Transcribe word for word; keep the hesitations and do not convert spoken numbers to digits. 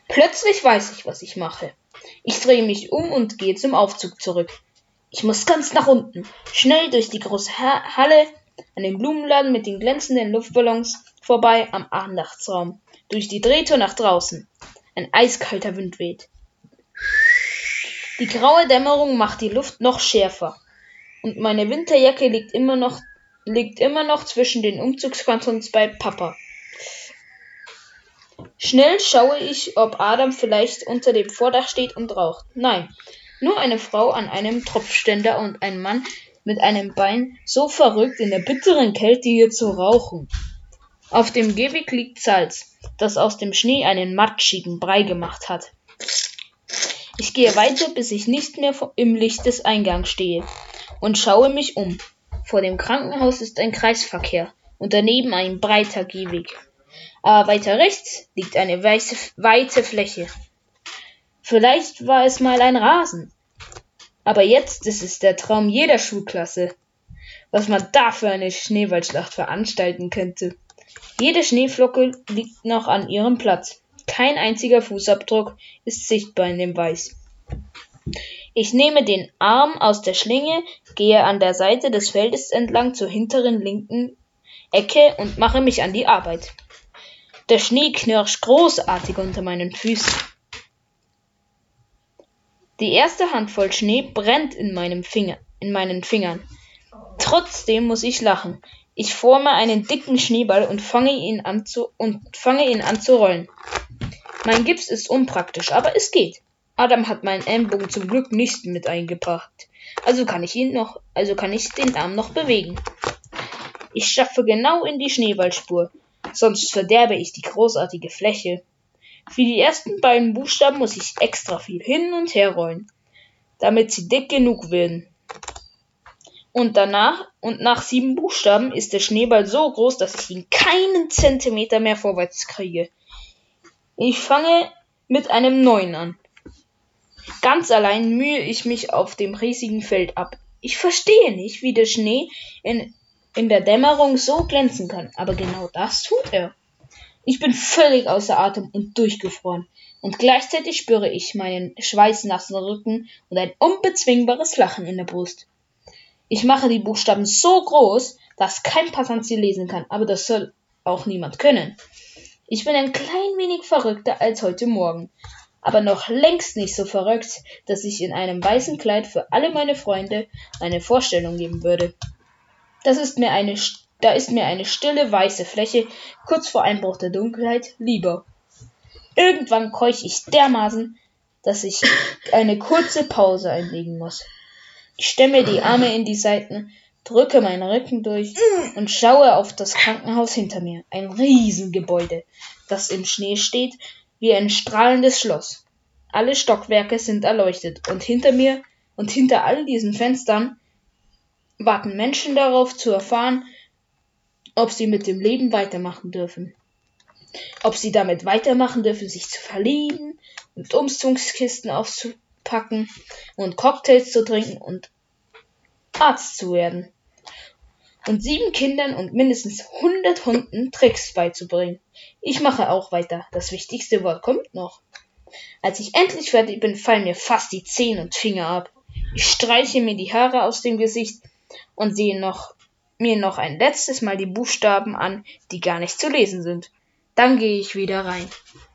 Plötzlich weiß ich, was ich mache. Ich drehe mich um und gehe zum Aufzug zurück. Ich muss ganz nach unten, schnell durch die große ha- Halle, an den Blumenladen mit den glänzenden Luftballons vorbei, am Andachtsraum, durch die Drehtür nach draußen. Ein eiskalter Wind weht. Die graue Dämmerung macht die Luft noch schärfer. Und meine Winterjacke liegt immer noch, liegt immer noch zwischen den Umzugskartons bei Papa. Schnell schaue ich, ob Adam vielleicht unter dem Vordach steht und raucht. Nein, nur eine Frau an einem Tropfständer und ein Mann mit einem Bein, so verrückt in der bitteren Kälte hier zu rauchen. Auf dem Gehweg liegt Salz, das aus dem Schnee einen matschigen Brei gemacht hat. Ich gehe weiter, bis ich nicht mehr im Licht des Eingangs stehe und schaue mich um. Vor dem Krankenhaus ist ein Kreisverkehr und daneben ein breiter Gehweg. Aber weiter rechts liegt eine weiße, weite Fläche. Vielleicht war es mal ein Rasen. Aber jetzt ist es der Traum jeder Schulklasse, was man da für eine Schneeballschlacht veranstalten könnte. Jede Schneeflocke liegt noch an ihrem Platz. Kein einziger Fußabdruck ist sichtbar in dem Weiß. Ich nehme den Arm aus der Schlinge, gehe an der Seite des Feldes entlang zur hinteren linken Ecke und mache mich an die Arbeit. Der Schnee knirscht großartig unter meinen Füßen. Die erste Handvoll Schnee brennt in, meinem Finger, in meinen Fingern. Trotzdem muss ich lachen. Ich forme einen dicken Schneeball und fange ihn an zu, und fange ihn an zu rollen. Mein Gips ist unpraktisch, aber es geht. Adam hat meinen Ellenbogen zum Glück nicht mit eingebracht. Also kann ich ihn noch, also kann ich den Arm noch bewegen. Ich schaffe genau in die Schneeballspur, sonst verderbe ich die großartige Fläche. Für die ersten beiden Buchstaben muss ich extra viel hin und her rollen, damit sie dick genug werden. Und danach, und nach sieben Buchstaben, ist der Schneeball so groß, dass ich ihn keinen Zentimeter mehr vorwärts kriege. Ich fange mit einem neun an. Ganz allein mühe ich mich auf dem riesigen Feld ab. Ich verstehe nicht, wie der Schnee in, in der Dämmerung so glänzen kann, aber genau das tut er. Ich bin völlig außer Atem und durchgefroren, und gleichzeitig spüre ich meinen schweißnassen Rücken und ein unbezwingbares Lachen in der Brust. Ich mache die Buchstaben so groß, dass kein Passant sie lesen kann, aber das soll auch niemand können. Ich bin ein klein wenig verrückter als heute Morgen, aber noch längst nicht so verrückt, dass ich in einem weißen Kleid für alle meine Freunde eine Vorstellung geben würde. Das ist mir eine, da ist mir eine stille weiße Fläche kurz vor Einbruch der Dunkelheit lieber. Irgendwann keuche ich dermaßen, dass ich eine kurze Pause einlegen muss. Ich stemme die Arme in die Seiten, drücke meinen Rücken durch und schaue auf das Krankenhaus hinter mir. Ein Riesengebäude, das im Schnee steht, wie ein strahlendes Schloss. Alle Stockwerke sind erleuchtet und hinter mir und hinter all diesen Fenstern warten Menschen darauf zu erfahren, ob sie mit dem Leben weitermachen dürfen. Ob sie damit weitermachen dürfen, sich zu verlieben und Umzugskisten aufzupacken und Cocktails zu trinken und Arzt zu werden. Und sieben Kindern und mindestens hundert Hunden Tricks beizubringen. Ich mache auch weiter. Das wichtigste Wort kommt noch. Als ich endlich fertig bin, fallen mir fast die Zehen und Finger ab. Ich streiche mir die Haare aus dem Gesicht und sehe noch, mir noch ein letztes Mal die Buchstaben an, die gar nicht zu lesen sind. Dann gehe ich wieder rein.